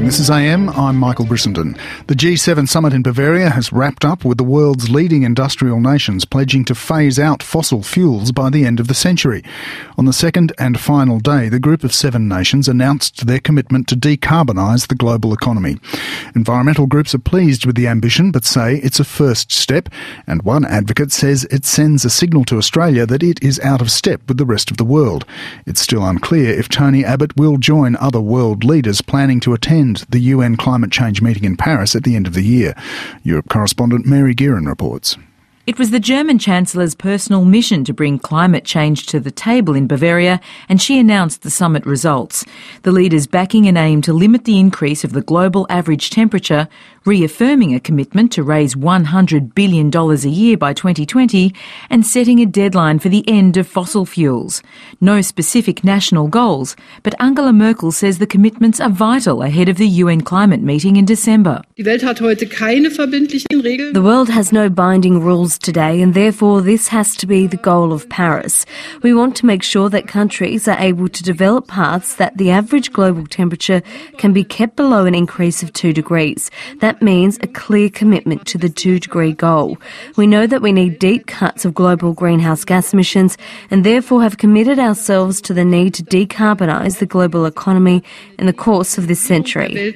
This is AM, I'm Michael Brissenden. The G7 summit in Bavaria has wrapped up with the world's leading industrial nations pledging to phase out fossil fuels by the end of the century. On the second and final day, the group of 7 nations announced their commitment to decarbonise the global economy. Environmental groups are pleased with the ambition but say it's a first step, and one advocate says it sends a signal to Australia that it is out of step with the rest of the world. It's still unclear if Tony Abbott will join other world leaders planning to attend the UN climate change meeting in Paris at the end of the year. Europe correspondent Mary Gearan reports. It was the German Chancellor's personal mission to bring climate change to the table in Bavaria, and she announced the summit results. The leaders backing an aim to limit the increase of the global average temperature, reaffirming a commitment to raise $100 billion a year by 2020, and setting a deadline for the end of fossil fuels. No specific national goals, but Angela Merkel says the commitments are vital ahead of the UN climate meeting in December. The world has no binding rules today, and therefore this has to be the goal of Paris. We want to make sure that countries are able to develop paths that the average global temperature can be kept below an increase of 2 degrees. That means a clear commitment to the 2-degree goal. We know that we need deep cuts of global greenhouse gas emissions and therefore have committed ourselves to the need to decarbonise the global economy in the course of this century.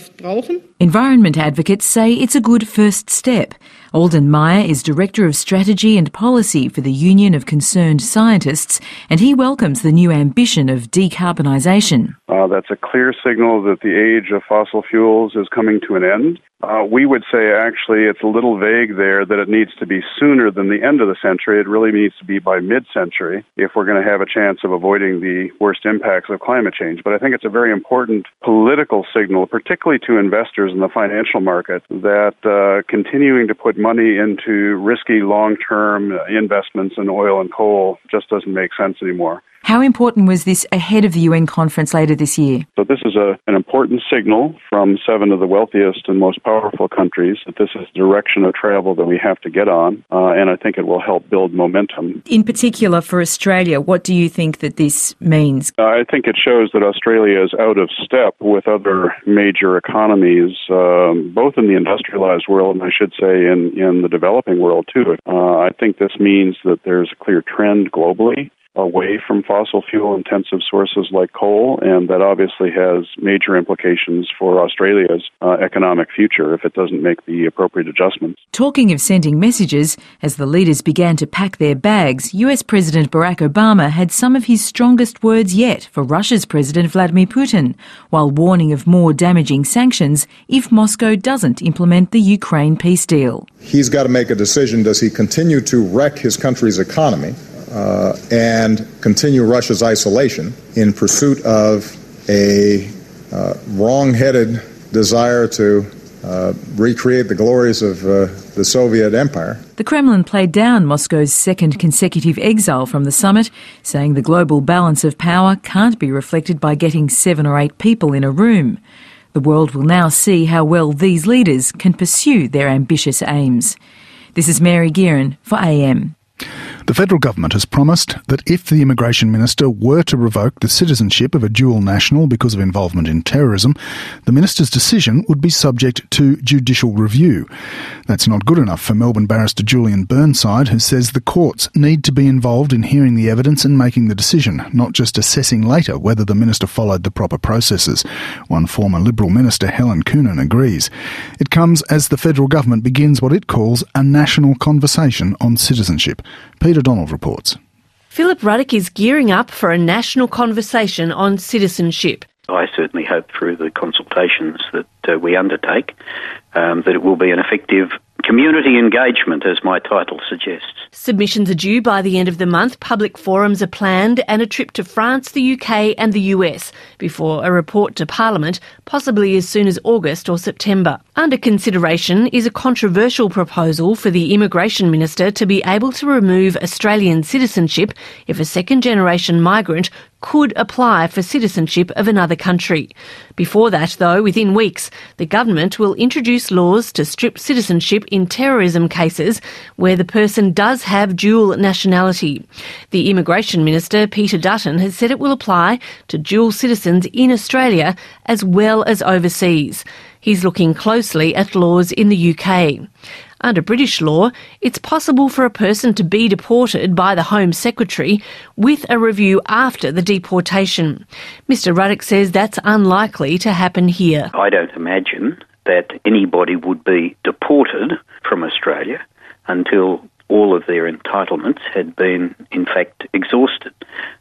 Environment advocates say it's a good first step. Alden Meyer is Director of Strategy and Policy for the Union of Concerned Scientists, and he welcomes the new ambition of decarbonisation. That's a clear signal that the age of fossil fuels is coming to an end. We would say actually it's a little vague there that it needs to be sooner than the end of the century. It really needs to be by mid-century if we're going to have a chance of avoiding the worst impacts of climate change. But I think it's a very important political signal, particularly to investors in the financial market, that continuing to put money into risky long-term investments in oil and coal just doesn't make sense anymore. How important was this ahead of the UN conference later this year? So this is an important signal from 7 of the wealthiest and most powerful countries that this is the direction of travel that we have to get on, and I think it will help build momentum. In particular for Australia, what do you think that this means? I think it shows that Australia is out of step with other major economies, both in the industrialized world and I should say in the developing world too. I think this means that there's a clear trend globally away from fossil fuel intensive sources like coal, and that obviously has major implications for Australia's economic future if it doesn't make the appropriate adjustments. Talking of sending messages, as the leaders began to pack their bags, US President Barack Obama had some of his strongest words yet for Russia's President Vladimir Putin, while warning of more damaging sanctions if Moscow doesn't implement the Ukraine peace deal. He's got to make a decision. Does he continue to wreck his country's economy and continue Russia's isolation in pursuit of a wrong-headed desire to recreate the glories of the Soviet Empire? The Kremlin played down Moscow's second consecutive exile from the summit, saying the global balance of power can't be reflected by getting 7 or 8 people in a room. The world will now see how well these leaders can pursue their ambitious aims. This is Mary Gearan for AM. The federal government has promised that if the immigration minister were to revoke the citizenship of a dual national because of involvement in terrorism, the minister's decision would be subject to judicial review. That's not good enough for Melbourne barrister Julian Burnside, who says the courts need to be involved in hearing the evidence and making the decision, not just assessing later whether the minister followed the proper processes. One former Liberal minister, Helen Coonan, agrees. It comes as the federal government begins what it calls a national conversation on citizenship. Peter Donald reports. Philip Ruddock is gearing up for a national conversation on citizenship. I certainly hope through the consultations that we undertake that it will be an effective community engagement, as my title suggests. Submissions are due by the end of the month, public forums are planned and a trip to France, the UK and the US before a report to Parliament, possibly as soon as August or September. Under consideration is a controversial proposal for the Immigration Minister to be able to remove Australian citizenship if a second-generation migrant could apply for citizenship of another country. Before that, though, within weeks, the government will introduce laws to strip citizenship in terrorism cases where the person does have dual nationality. The Immigration Minister, Peter Dutton, has said it will apply to dual citizens in Australia as well as overseas. He's looking closely at laws in the UK. Under British law, it's possible for a person to be deported by the Home Secretary with a review after the deportation. Mr Ruddock says that's unlikely to happen here. I don't imagine that anybody would be deported from Australia until all of their entitlements had been, in fact, exhausted.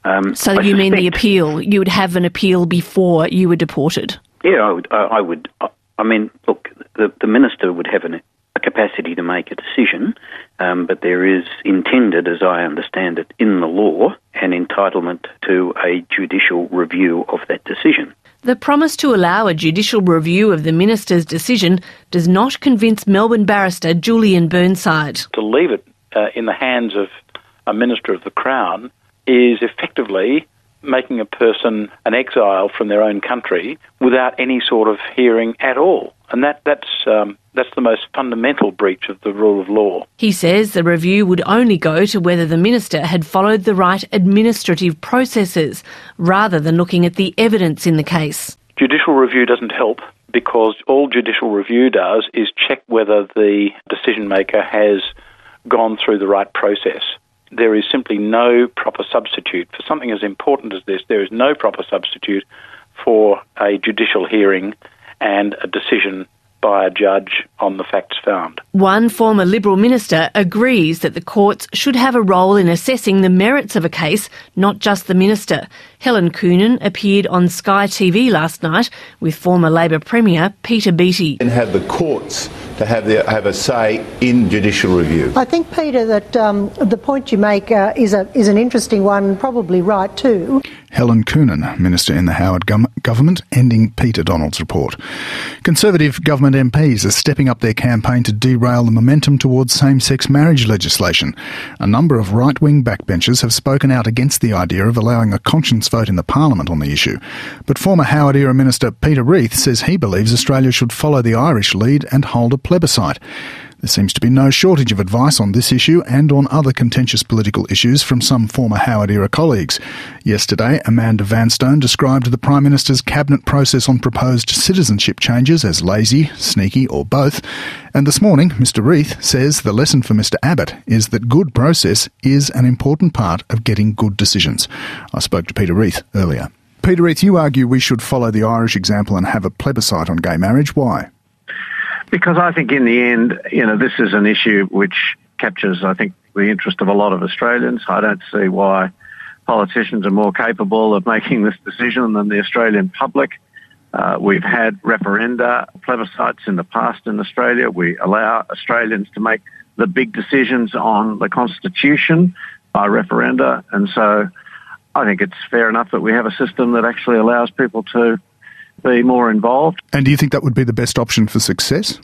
So you mean the appeal? You would have an appeal before you were deported? Yeah, I would. I mean, look, the Minister would have a capacity to make a decision, but there is intended, as I understand it, in the law, an entitlement to a judicial review of that decision. The promise to allow a judicial review of the Minister's decision does not convince Melbourne barrister Julian Burnside. To leave it in the hands of a Minister of the Crown is effectively making a person an exile from their own country without any sort of hearing at all. And that's the most fundamental breach of the rule of law. He says the review would only go to whether the Minister had followed the right administrative processes, rather than looking at the evidence in the case. Judicial review doesn't help because all judicial review does is check whether the decision maker has gone through the right process. There is simply no proper substitute. For something as important as this, there is no proper substitute for a judicial hearing and a decision by a judge on the facts found. One former Liberal minister agrees that the courts should have a role in assessing the merits of a case, not just the minister. Helen Coonan appeared on Sky TV last night with former Labor Premier Peter Beattie. And have the courts to have a say in judicial review. I think, Peter, that the point you make is an interesting one, probably right too. Helen Coonan, Minister in the Howard government, ending Peter Donald's report. Conservative government MPs are stepping up their campaign to derail the momentum towards same-sex marriage legislation. A number of right-wing backbenchers have spoken out against the idea of allowing a conscience vote in the Parliament on the issue. But former Howard-era Minister Peter Reith says he believes Australia should follow the Irish lead and hold a plebiscite. There seems to be no shortage of advice on this issue and on other contentious political issues from some former Howard-era colleagues. Yesterday, Amanda Vanstone described the Prime Minister's cabinet process on proposed citizenship changes as lazy, sneaky or both. And this morning, Mr Reith says the lesson for Mr Abbott is that good process is an important part of getting good decisions. I spoke to Peter Reith earlier. Peter Reith, you argue we should follow the Irish example and have a plebiscite on gay marriage. Why? Because I think in the end, this is an issue which captures, I think, the interest of a lot of Australians. I don't see why politicians are more capable of making this decision than the Australian public. We've had referenda, plebiscites in the past in Australia. We allow Australians to make the big decisions on the Constitution by referenda. And so I think it's fair enough that we have a system that actually allows people to be more involved. And do you think that would be the best option for success?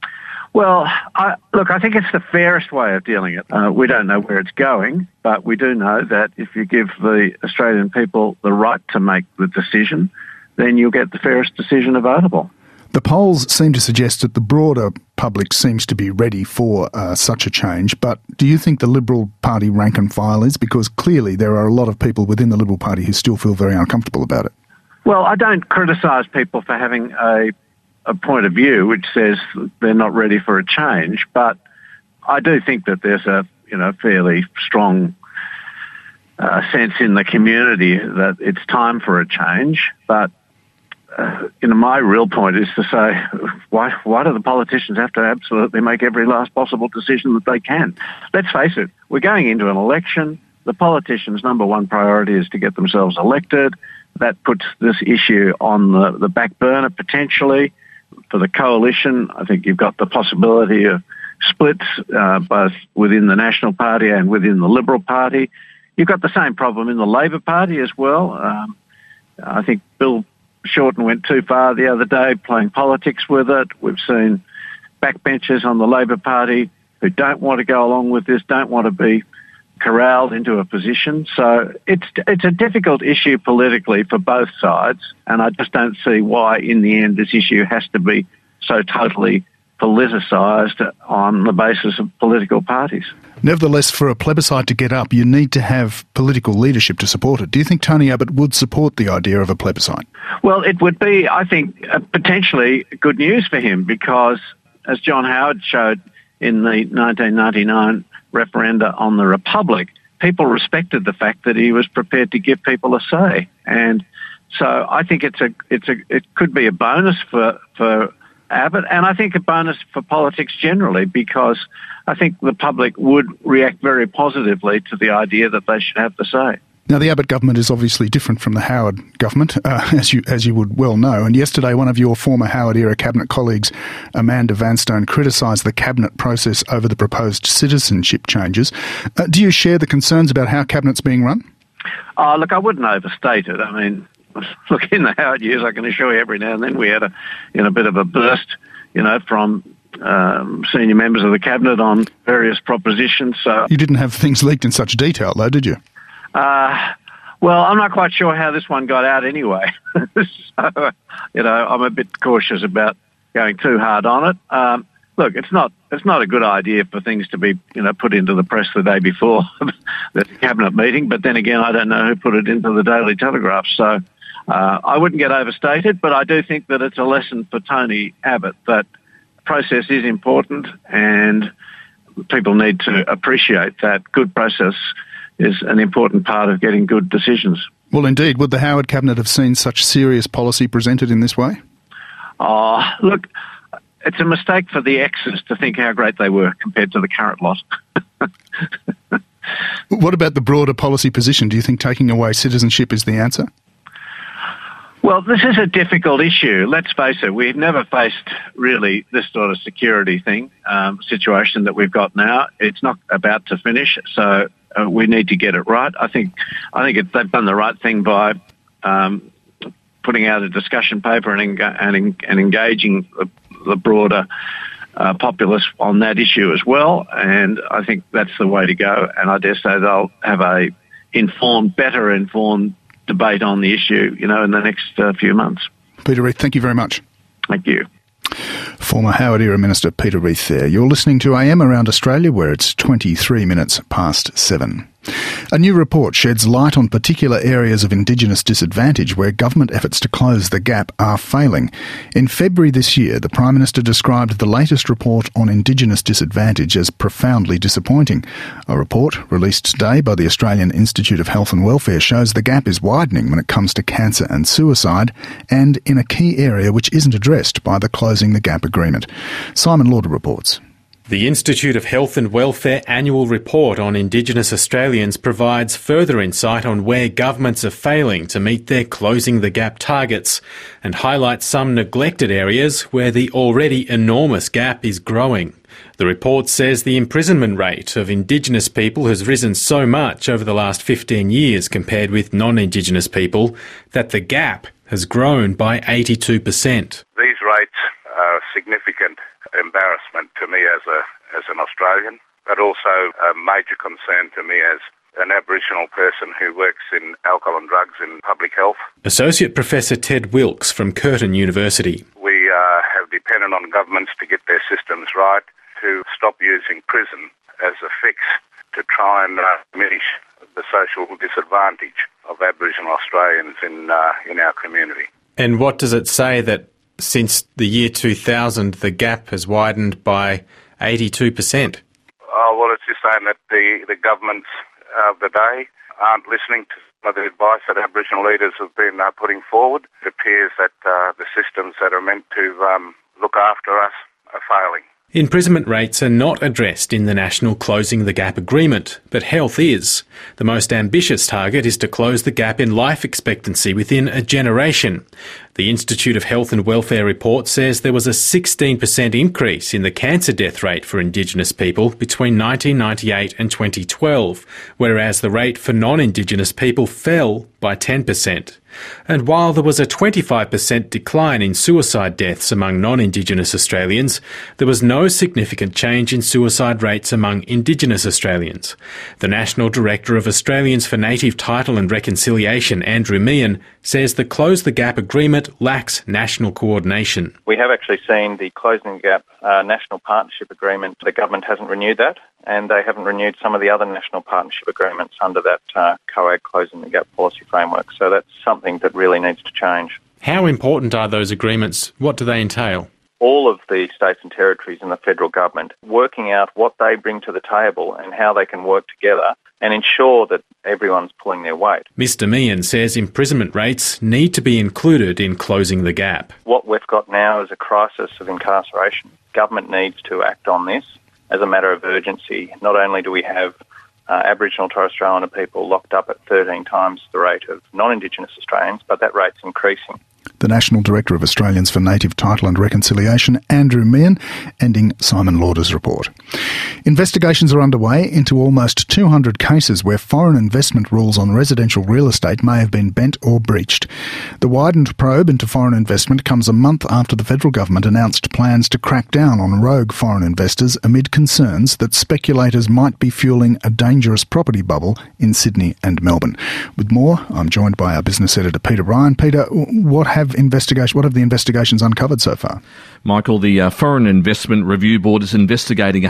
Well, I think it's the fairest way of dealing it. We don't know where it's going, but we do know that if you give the Australian people the right to make the decision, then you'll get the fairest decision available. The polls seem to suggest that the broader public seems to be ready for such a change, but do you think the Liberal Party rank and file is? Because clearly there are a lot of people within the Liberal Party who still feel very uncomfortable about it. Well, I don't criticise people for having a point of view which says they're not ready for a change, but I do think that there's a fairly strong sense in the community that it's time for a change. But my real point is to say, why do the politicians have to absolutely make every last possible decision that they can? Let's face it, we're going into an election. The politicians' number one priority is to get themselves elected. That puts this issue on the back burner potentially. For the coalition, I think you've got the possibility of splits both within the National Party and within the Liberal Party. You've got the same problem in the Labor Party as well. I think Bill Shorten went too far the other day playing politics with it. We've seen backbenchers on the Labor Party who don't want to go along with this, don't want to be corralled into a position. So it's a difficult issue politically for both sides, and I just don't see why in the end this issue has to be so totally politicised on the basis of political parties. Nevertheless, for a plebiscite to get up, you need to have political leadership to support it. Do you think Tony Abbott would support the idea of a plebiscite? Well, it would be, I think, potentially good news for him because, as John Howard showed in the 1999 referenda on the Republic, people respected the fact that he was prepared to give people a say. And so I think it could be a bonus for Abbott, and I think a bonus for politics generally, because I think the public would react very positively to the idea that they should have the say. Now, the Abbott government is obviously different from the Howard government, as you would well know. And yesterday, one of your former Howard-era cabinet colleagues, Amanda Vanstone, criticised the cabinet process over the proposed citizenship changes. Do you share the concerns about how cabinet's being run? Look, I wouldn't overstate it. I mean, look, in the Howard years, I can assure you every now and then we had a bit of a burst, from senior members of the cabinet on various propositions. So you didn't have things leaked in such detail, though, did you? Well, I'm not quite sure how this one got out anyway. So, I'm a bit cautious about going too hard on it. Look, it's not a good idea for things to be, put into the press the day before the cabinet meeting. But then again, I don't know who put it into the Daily Telegraph. So I wouldn't get overstated, but I do think that it's a lesson for Tony Abbott that process is important and people need to appreciate that good process is an important part of getting good decisions. Well, indeed. Would the Howard cabinet have seen such serious policy presented in this way? Look, it's a mistake for the exes to think how great they were compared to the current lot. What about the broader policy position? Do you think taking away citizenship is the answer? Well, this is a difficult issue. Let's face it, we've never faced really this sort of security situation that we've got now. It's not about to finish, so we need to get it right. I think they've done the right thing by putting out a discussion paper and engaging the broader populace on that issue as well. And I think that's the way to go. And I dare say they'll have a better informed debate on the issue, in the next few months. Peter Reith, thank you very much. Thank you. Former Howard-era Minister Peter Reith there. You're listening to AM Around Australia, where it's 23 minutes past 7. A new report sheds light on particular areas of Indigenous disadvantage where government efforts to close the gap are failing. In February this year, the Prime Minister described the latest report on Indigenous disadvantage as profoundly disappointing. A report released today by the Australian Institute of Health and Welfare shows the gap is widening when it comes to cancer and suicide, and in a key area which isn't addressed by the Closing the Gap agreement. Simon Lauder reports. The Institute of Health and Welfare annual report on Indigenous Australians provides further insight on where governments are failing to meet their Closing the Gap targets and highlights some neglected areas where the already enormous gap is growing. The report says the imprisonment rate of Indigenous people has risen so much over the last 15 years compared with non-Indigenous people that the gap has grown by 82%. These rates are a significant embarrassment to me as an Australian, but also a major concern to me as an Aboriginal person who works in alcohol and drugs in public health. Associate Professor Ted Wilkes from Curtin University. We have depended on governments to get their systems right, to stop using prison as a fix to try and diminish the social disadvantage of Aboriginal Australians in our community. And what does it say that since the year 2000, the gap has widened by 82%? Well, it's just saying that the governments of the day aren't listening to some of the advice that Aboriginal leaders have been putting forward. It appears that the systems that are meant to look after us are failing. Imprisonment rates are not addressed in the National Closing the Gap agreement, but health is. The most ambitious target is to close the gap in life expectancy within a generation. The Institute of Health and Welfare report says there was a 16% increase in the cancer death rate for Indigenous people between 1998 and 2012, whereas the rate for non-Indigenous people fell by 10%. And while there was a 25% decline in suicide deaths among non-Indigenous Australians, there was no significant change in suicide rates among Indigenous Australians. The National Director of Australians for Native Title and Reconciliation, Andrew Meehan, says the Close the Gap agreement lacks national coordination. We have actually seen the Closing the Gap National Partnership Agreement. The government hasn't renewed that, and they haven't renewed some of the other national partnership agreements under that COAG Closing the Gap policy framework. So that's something that really needs to change. How important are those agreements? What do they entail? All of the states and territories and the federal government working out what they bring to the table and how they can work together and ensure that everyone's pulling their weight. Mr. Meehan says imprisonment rates need to be included in Closing the Gap. What we've got now is a crisis of incarceration. Government needs to act on this as a matter of urgency. Not only do we have Aboriginal and Torres Strait Islander people locked up at 13 times the rate of non-Indigenous Australians, but that rate's increasing. The National Director of Australians for Native Title and Reconciliation, Andrew Meehan, ending Simon Lauder's report. Investigations are underway into almost 200 cases where foreign investment rules on residential real estate may have been bent or breached. The widened probe into foreign investment comes a month after the federal government announced plans to crack down on rogue foreign investors amid concerns that speculators might be fueling a dangerous property bubble in Sydney and Melbourne. With more, I'm joined by our business editor, Peter Ryan. Peter, what have the investigations uncovered so far? Michael, the Foreign Investment Review Board is investigating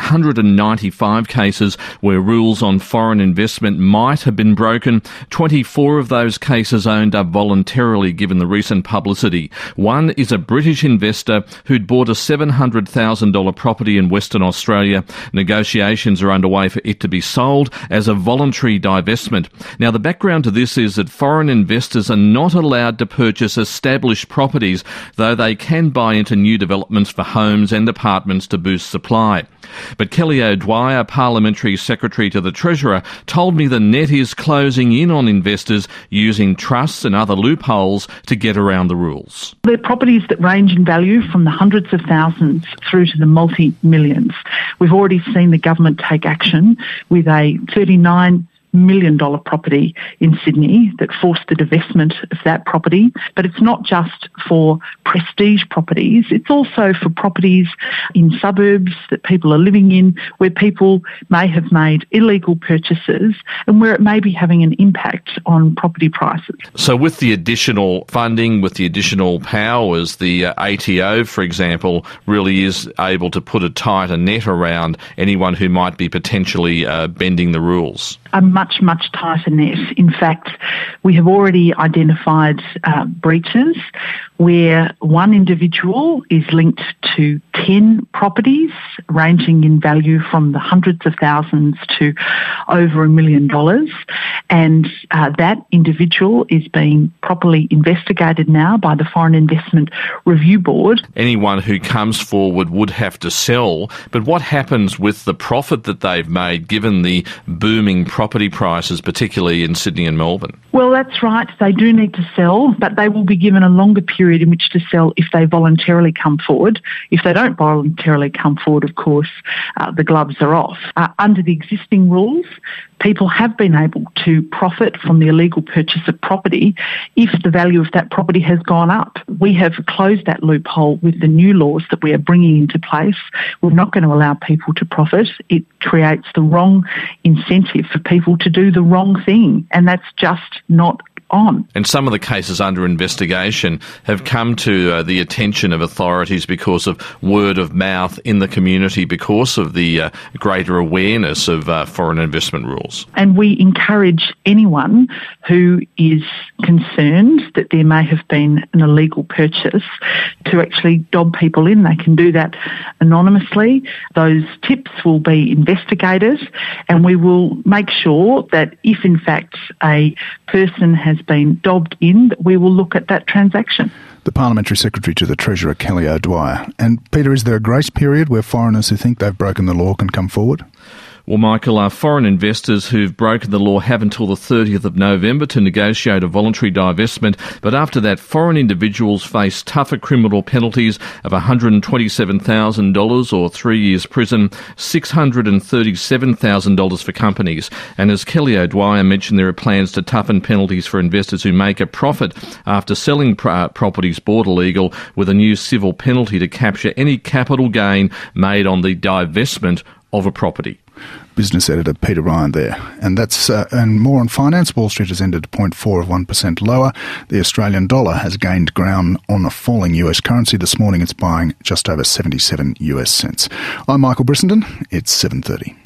195 cases where rules on foreign investment might have been broken. 24 of those cases owned up voluntarily given the recent publicity. One is a British investor who'd bought a $700,000 property in Western Australia. Negotiations are underway for it to be sold as a voluntary divestment. Now, the background to this is that foreign investors are not allowed to purchase established properties, though they can buy into new developments for homes and apartments to boost supply. But Kelly O'Dwyer, Parliamentary Secretary to the Treasurer, told me the net is closing in on investors using trusts and other loopholes to get around the rules. They're properties that range in value from the hundreds of thousands through to the multi-millions. We've already seen the government take action with a $39 million property in Sydney that forced the divestment of that property. But it's not just for prestige properties, it's also for properties in suburbs that people are living in where people may have made illegal purchases and where it may be having an impact on property prices. So with the additional funding, with the additional powers, the ATO, for example, really is able to put a tighter net around anyone who might be potentially bending the rules. A much, much tighter net. In fact, we have already identified breaches where one individual is linked to 10 properties ranging in value from the hundreds of thousands to over $1 million. And that individual is being properly investigated now by the Foreign Investment Review Board. Anyone who comes forward would have to sell, but what happens with the profit that they've made given the booming property prices, particularly in Sydney and Melbourne? Well, that's right. They do need to sell, but they will be given a longer period in which to sell if they voluntarily come forward. If they don't voluntarily come forward, of course, the gloves are off. Under the existing rules, people have been able to profit from the illegal purchase of property if the value of that property has gone up. We have closed that loophole with the new laws that we are bringing into place. We're not going to allow people to profit. It creates the wrong incentive for people to do the wrong thing, and that's just not on. And some of the cases under investigation have come to the attention of authorities because of word of mouth in the community, because of the greater awareness of foreign investment rules. And we encourage anyone who is concerned that there may have been an illegal purchase to actually dob people in. They can do that anonymously. Those tips will be investigated, and we will make sure that if in fact a person has been dobbed in, that we will look at that transaction. The Parliamentary Secretary to the Treasurer, Kelly O'Dwyer. And Peter, is there a grace period where foreigners who think they've broken the law can come forward? Well, Michael, foreign investors who've broken the law have until the 30th of November to negotiate a voluntary divestment, but after that, foreign individuals face tougher criminal penalties of $127,000 or 3 years prison, $637,000 for companies. And as Kelly O'Dwyer mentioned, there are plans to toughen penalties for investors who make a profit after selling properties bought illegal, with a new civil penalty to capture any capital gain made on the divestment of a property. Business editor Peter Ryan there. And that's and more on finance. Wall Street has ended 0.4% lower. The Australian dollar has gained ground on a falling US currency. This morning it's buying just over 77 US cents. I'm Michael Brissenden. It's 7:30.